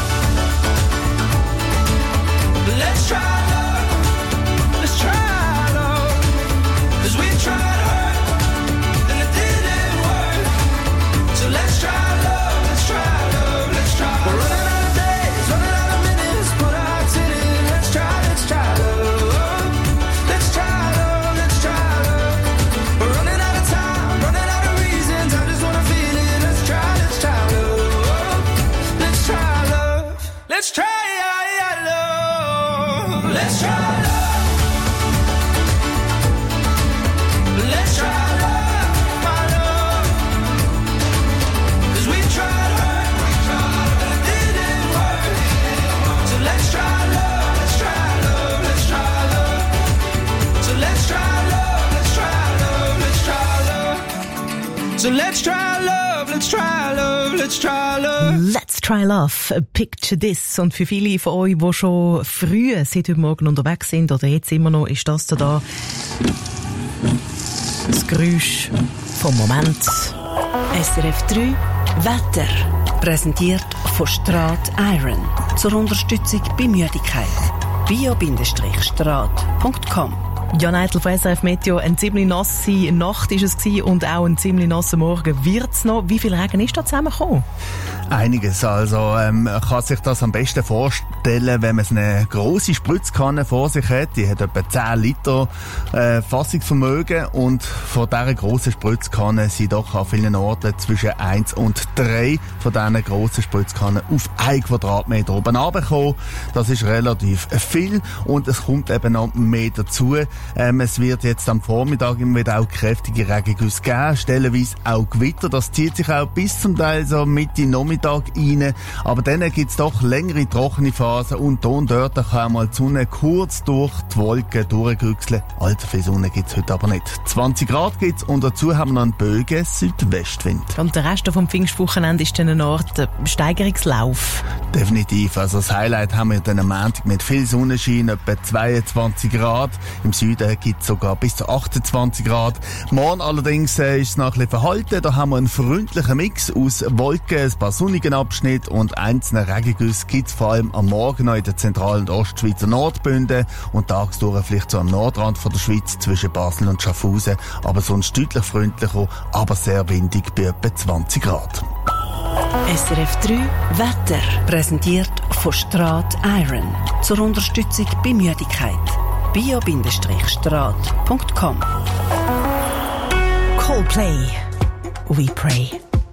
[SPEAKER 10] Let's try love. Let's try love. 'Cause we tried hard and it didn't work. So let's try love, let's try love, let's try. We're running out of days, running out of minutes, put our hearts in it. Let's try, let's try love. Let's try love, let's try love. We're running out of time, running out of reasons. I just wanna feel it. Let's try, let's try love. Let's try love. Let's try love. Let's try love. Let's try love. So let's try love, let's try love, let's try love.
[SPEAKER 3] Let's try love, Picture This. Und für viele von euch, die schon früh seit heute Morgen unterwegs sind oder jetzt immer noch, ist das da das Geräusch vom Moment.
[SPEAKER 11] S R F drei Wetter. Präsentiert von Strat Iron. Zur Unterstützung bei Müdigkeit. bio-strat punkt com.
[SPEAKER 3] Jan Eitel von S R F Meteo. Eine ziemlich nasse Nacht war es gewesen und auch ein ziemlich nasser Morgen wird es noch. Wie viel Regen ist da zusammengekommen?
[SPEAKER 4] Einiges. Also ähm, kann sich das am besten vorstellen, wenn man eine grosse Spritzkanne vor sich hat. Die hat etwa zehn Liter äh, Fassungsvermögen und von dieser grossen Spritzkanne sind doch an vielen Orten zwischen eins und drei von diesen grossen Spritzkannen auf ein Quadratmeter oben runtergekommen. Das ist relativ viel und es kommt eben noch mehr dazu. Ähm, es wird jetzt am Vormittag immer wieder auch kräftige Regengüsse geben, stellenweise auch Gewitter. Das zieht sich auch bis zum Teil so Mitte Nachmittag rein. Aber dann gibt es doch längere trockene Phasen und da und dort kann mal die Sonne kurz durch die Wolken durchgrüchseln. Allzu viel Sonne gibt es heute aber nicht. zwanzig Grad gibt es und dazu haben wir noch einen bögen Südwestwind.
[SPEAKER 3] Und der Rest vom Pfingstwochenende ist dann eine Art Steigerungslauf.
[SPEAKER 4] Definitiv. Also das Highlight haben wir dann am Montag mit viel Sonnenschein, etwa zweiundzwanzig Grad. Im Süden gibt es sogar bis zu achtundzwanzig Grad. Morgen allerdings äh, ist es noch ein bisschen verhalten. Da haben wir einen freundlichen Mix aus Wolken, ein paar sonnigen Abschnitte und einzelne Regengüsse gibt es vor allem am Morgen noch in der Zentral- und Ostschweizer Nordbünden und tagsdurch vielleicht so am Nordrand von der Schweiz zwischen Basel und Schaffhausen. Aber sonst deutlich freundlicher, aber sehr windig bei etwa zwanzig Grad.
[SPEAKER 11] S R F drei Wetter. Präsentiert von Strat Iron. Zur Unterstützung bei Müdigkeit. bio Strich punkt com.
[SPEAKER 3] Coldplay, We Pray.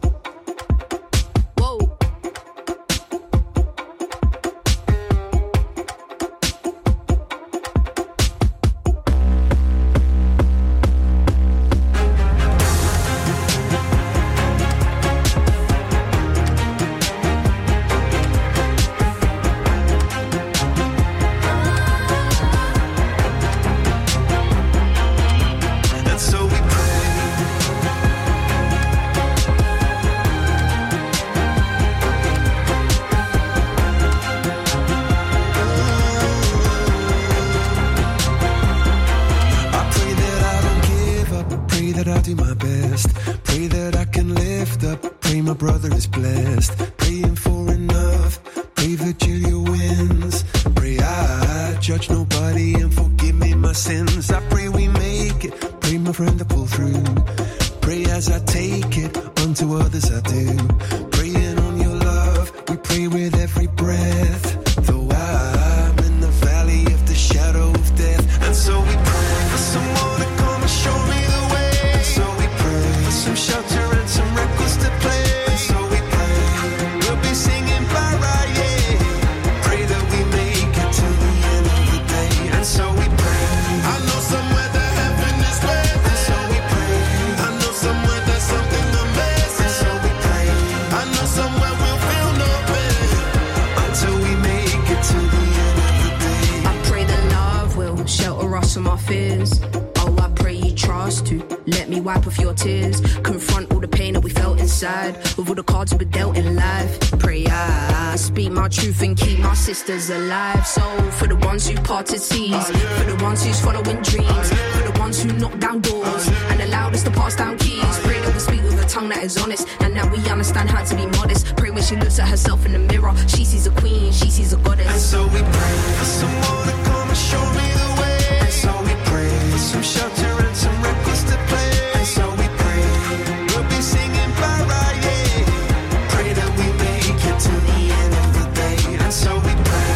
[SPEAKER 17] Alive, so for the ones who parted seas, uh, yeah. For the ones who's following dreams, uh, yeah. For the ones who knock down doors, uh, yeah. And allowed us to pass down keys. uh, Pray yeah. that we speak with a tongue that is honest, and that we understand how to be modest. Pray when she looks at herself in the mirror, she sees a queen, she sees a goddess. And so we pray for someone to come and show me the way. And so we pray for some shelter and some records to play. And so we pray we'll be singing para, yeah. Pray that we make it to the end of the day. And so we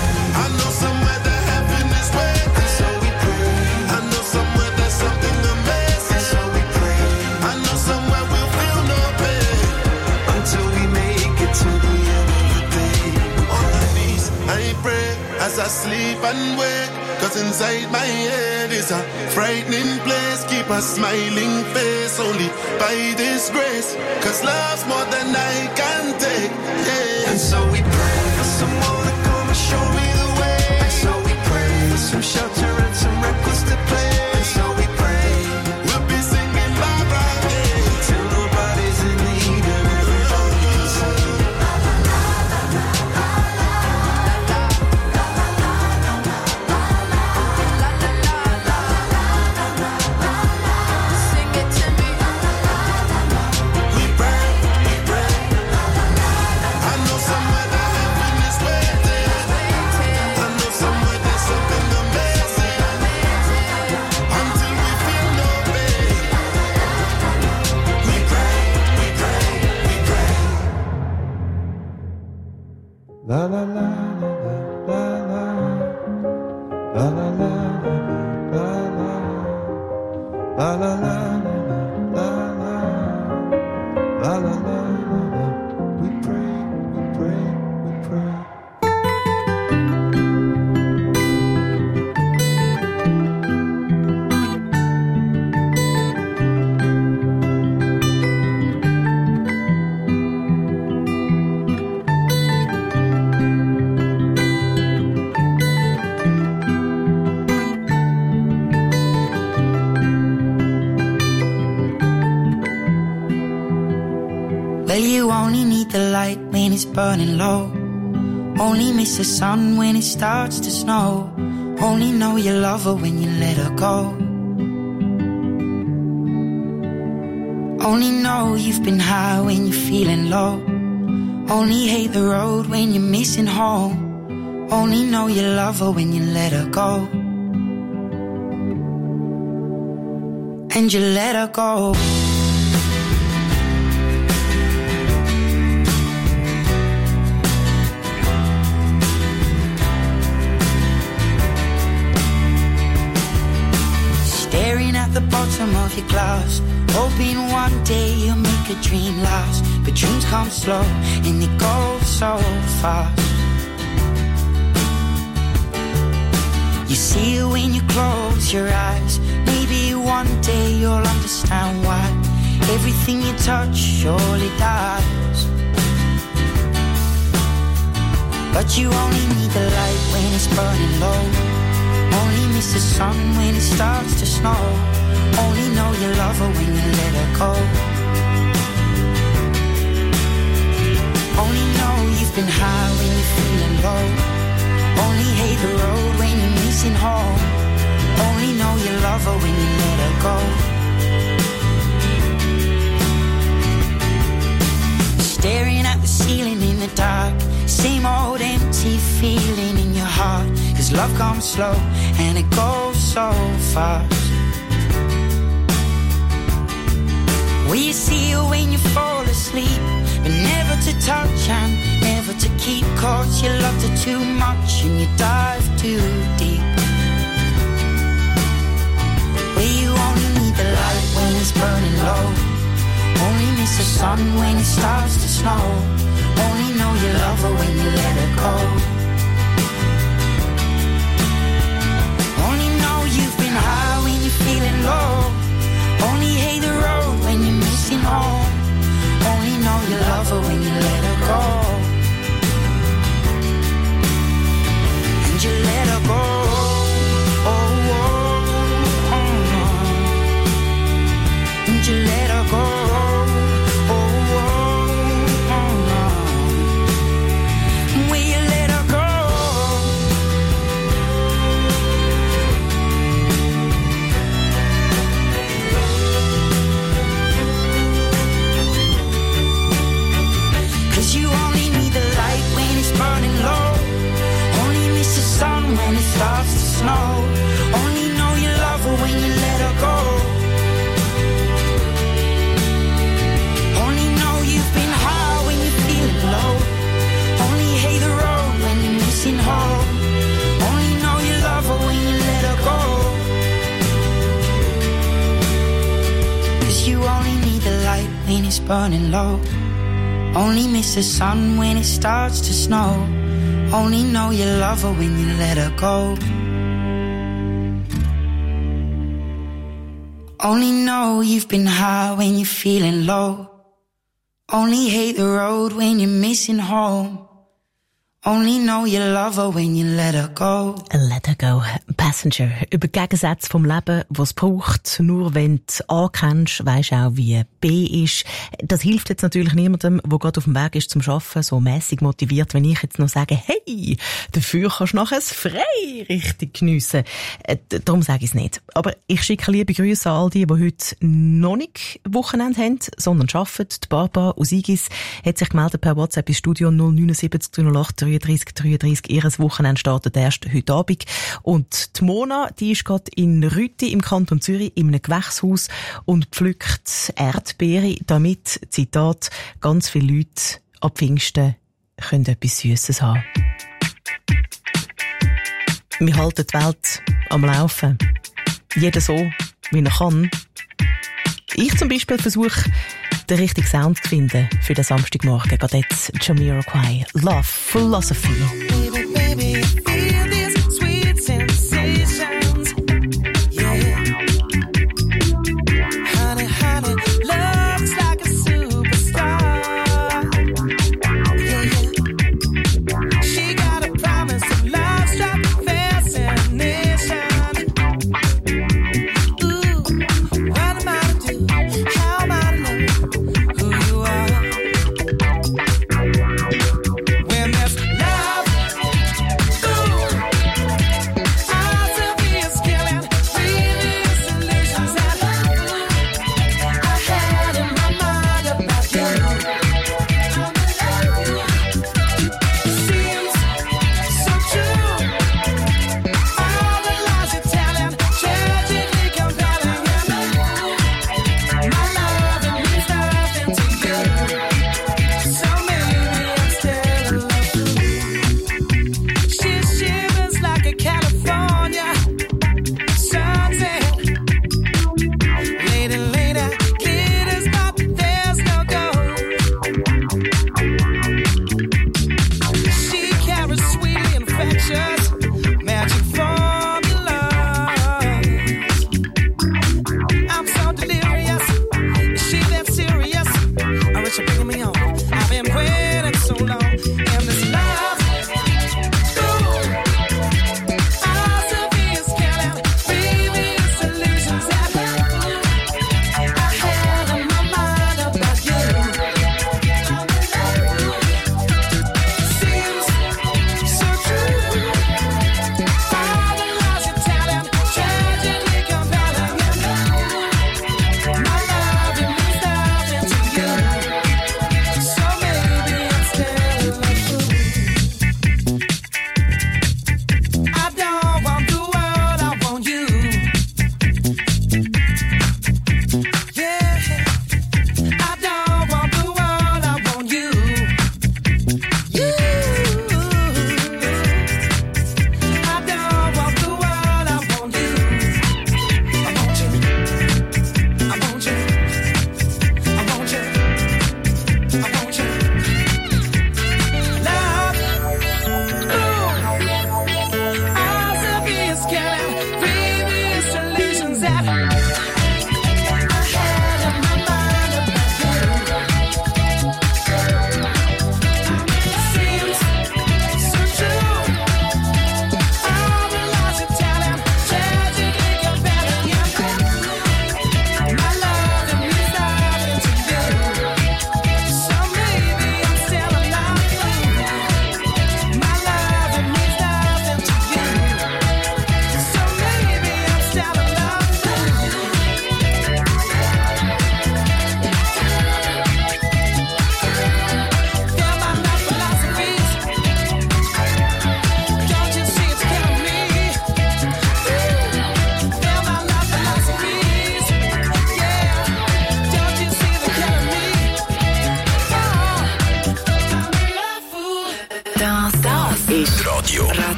[SPEAKER 17] I know somewhere that heaven is waiting, so we pray. I know somewhere there's something amazing, so we pray. I know somewhere we'll feel no pain until we make it to the end of the day. On my knees, I pray as I sleep and wake, cause inside my head is a frightening place. Keep a smiling face only by this grace, cause love's more than I can take, yeah. And so we pray for someone to come and show me the way. And so we pray for some shelter and some records to play. And so we pray we'll be singing bye bye, yeah, till nobody's in need and everybody can sing. Sing it to me. We pray, we pray. I know somewhere that heaven is waiting. I know somewhere there's something amazing until we feel no pain. We pray, we pray, we pray.
[SPEAKER 10] La la la la la la la la la la la la la la la la. We pray, we pray, we pray.
[SPEAKER 18] Well, you only need the light when it's burning low. Only miss the sun when it starts to snow. Only know you love her when you let her go. Only know you've been high when you're feeling low. Only hate the road when you're missing home. Only know you love her when you let her go. And you let her go. the bottom of your glass, hoping one day you'll make a dream last. But dreams come slow and they go so fast. You see it when you close your eyes. Maybe one day you'll understand why everything you touch surely dies. But you only need the light when it's burning low. Only miss the sun when it starts to snow. Only know you love her when you let her go. Only know you've been high when you're feeling low. Only hate the road when you're missing home. Only know you love her when you let her go. Staring at the ceiling in the dark, same old empty feeling in your heart. Cause love comes slow and it goes so fast. Will you see her when you fall asleep? But never to touch and never to keep. Cause you loved her too much and you dive too deep. Where you only need the light when it's burning low. Only miss the sun when it starts to snow. Only know you love her when you let her go. Only know you've been high when you're feeling low. Only hate the road when you're missing home. Only know you love her when you let her go. And you let her go. Oh, oh, oh, oh. And you let her go. When it starts to snow, only know you love her when you let her go. Only know you've been high when you're feeling low. Only hate the road when you're missing home. Only know you love her when you let her go. Cause you only need the light when it's burning low. Only miss the sun when it starts to snow. Only know you love her when you let her go. Only know you've been high when you're feeling low. Only hate the road when you're missing home. Only know you love her when you let her go.
[SPEAKER 3] Let her go. Passenger. Über Gegensätze vom Leben, was es braucht. Nur wenn du A kennst, weisst du auch, wie B ist. Das hilft jetzt natürlich niemandem, der gerade auf dem Weg ist zum Arbeiten, so mässig motiviert, wenn ich jetzt noch sage, hey, dafür kannst du nachher das Frei richtig geniessen. Äh, darum sage ich es nicht. Aber ich schicke liebe Grüße an all die, die heute noch nicht Wochenende haben, sondern arbeiten. Die Barbara aus Igis hat sich gemeldet per WhatsApp ins Studio null neun sieben drei null acht dreiunddreissig dreiunddreissig. Ihres Wochenende startet erst heute Abend. Und die Mona, die ist gerade in Rütti im Kanton Zürich in einem Gewächshaus und pflückt Erdbeere, damit, Zitat, ganz viele Leute ab Pfingsten können etwas Süßes haben. Wir halten die Welt am Laufen. Jeder so, wie er kann. Ich zum Beispiel versuche, den richtigen Sound zu finden für den Samstagmorgen. Gerade jetzt Jamiroquai, Love Philosophy.
[SPEAKER 10] Baby, baby, feel these sweet sensations. Yeah. Honey, honey, love's like a superstar. Yeah, yeah. She got a promise of love, struck fascination. Ooh, what am I to do? How am I to know who you are? When there's love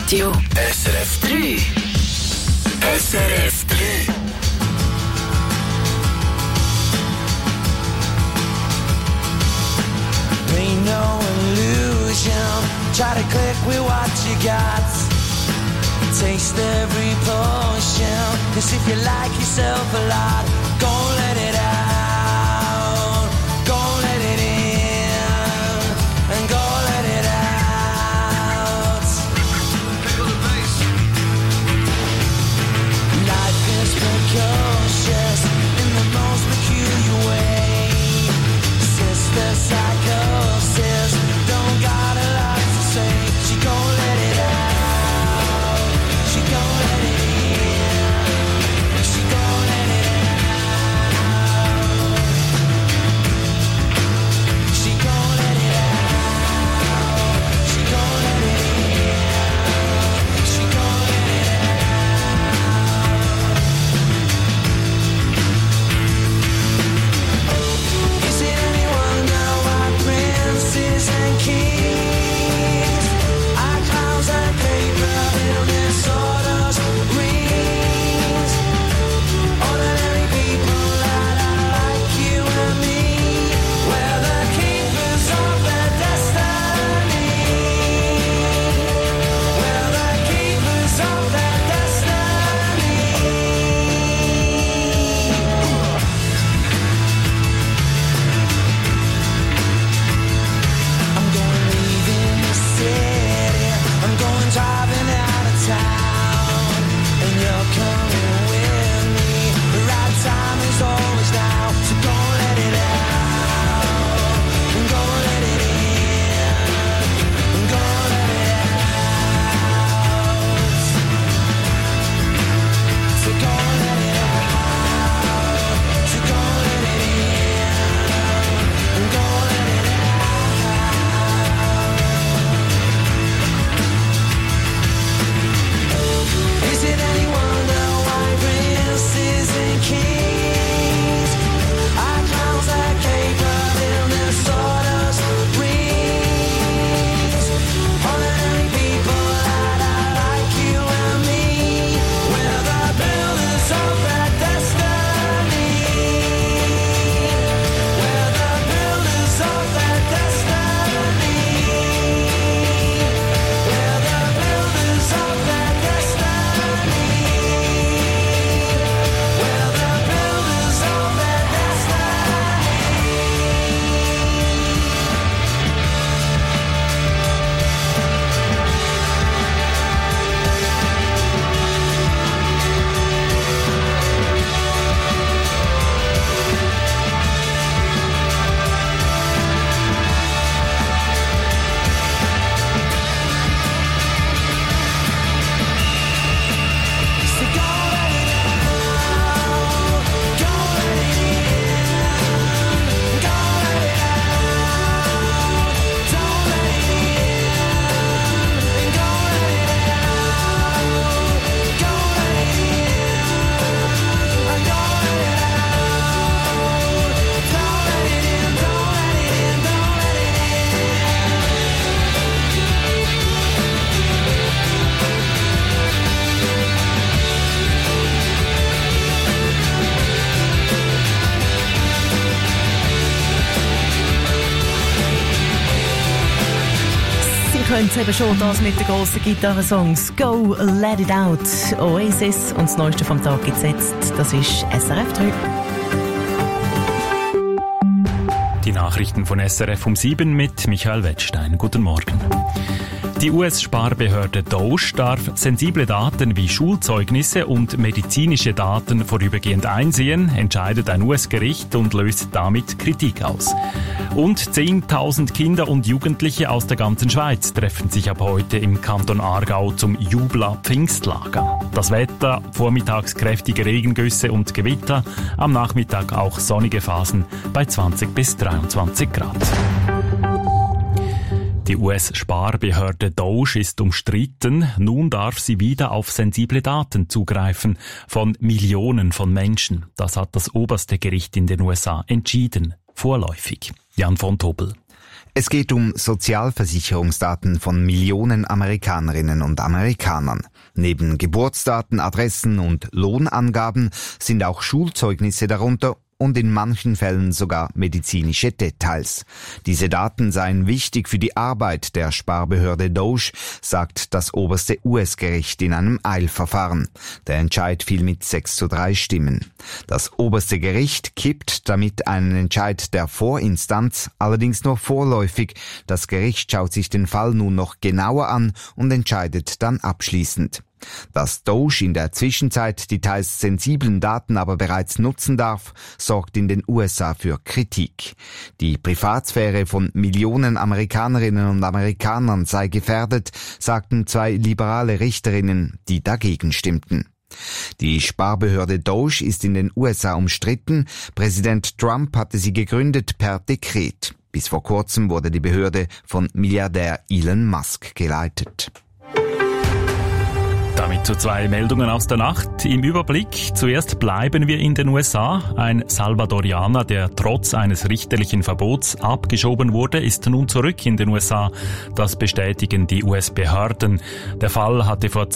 [SPEAKER 11] Radio
[SPEAKER 5] S R F drei. S R F drei.
[SPEAKER 12] Ain't no illusion. Try to click with what you got. Taste every potion. Cause if you like yourself a lot, go let it out. Go let it in. And go let it out. Life is precocious in the most peculiar way. Sister psychosis don't got a lot to say. She gon' let it out. She gon' let it in. She gon' let it out. She gon' let it out. She gon' let it in. She gon' let it out. Is it any wonder why princes and kings are clowns and paper in their sawdust rings? Ordinary people that are like you and me, we're the keepers of their destiny. We're the keepers of their destiny. I'm going leaving the city. I'm going driving out of town, and you're coming with me. The right time is always now, so go let it out, and go let it in, and go let it out. So go let it out, so go let it in, and go let it out. Is it any wonder why princes and kings are clowns that caper in their sawdust rings? Ordinary people that are like you and me, we're the builders of their destiny. We're the builders of their destiny. We're the builders of their destiny. We're the builders of their
[SPEAKER 3] können es eben schon, das mit den grossen Gitarrensongs. Go, Let It Out, Oasis. Und das Neueste vom Tag gibt's jetzt. Das ist S R F drei.
[SPEAKER 1] Die Nachrichten von S R F um sieben mit Michael Wettstein. Guten Morgen. Die U S-Sparbehörde Doge darf sensible Daten wie Schulzeugnisse und medizinische Daten vorübergehend einsehen, entscheidet ein U S-Gericht und löst damit Kritik aus. Und zehntausend Kinder und Jugendliche aus der ganzen Schweiz treffen sich ab heute im Kanton Aargau zum Jubla Pfingstlager. Das Wetter, vormittags kräftige Regengüsse und Gewitter, am Nachmittag auch sonnige Phasen bei zwanzig bis dreiundzwanzig Grad. Die U S-Sparbehörde Doge ist umstritten. Nun darf sie wieder auf sensible Daten zugreifen von Millionen von Menschen. Das hat das oberste Gericht in den U S A entschieden. Vorläufig. Jan von Tobel.
[SPEAKER 4] Es geht um Sozialversicherungsdaten von Millionen Amerikanerinnen und Amerikanern. Neben Geburtsdaten, Adressen und Lohnangaben sind auch Schulzeugnisse darunter und in manchen Fällen sogar medizinische Details. Diese Daten seien wichtig für die Arbeit der Sparbehörde Doge, sagt das oberste U S-Gericht in einem Eilverfahren. Der Entscheid fiel mit sechs zu drei Stimmen. Das oberste Gericht kippt damit einen Entscheid der Vorinstanz, allerdings nur vorläufig. Das Gericht schaut sich den Fall nun noch genauer an und entscheidet dann abschließend. Dass Doge in der Zwischenzeit die teils sensiblen Daten aber bereits nutzen darf, sorgt in den U S A für Kritik. Die Privatsphäre von Millionen Amerikanerinnen und Amerikanern sei gefährdet, sagten zwei liberale Richterinnen, die dagegen stimmten. Die Sparbehörde Doge ist in den U S A umstritten. Präsident Trump hatte sie gegründet per Dekret. Bis vor kurzem wurde die Behörde von Milliardär Elon Musk geleitet.
[SPEAKER 1] Damit zu zwei Meldungen aus der Nacht. Im Überblick zuerst bleiben wir in den U S A. Ein Salvadorianer, der trotz eines richterlichen Verbots abgeschoben wurde, ist nun zurück in den U S A. Das bestätigen die U S-Behörden. Der Fall hatte vor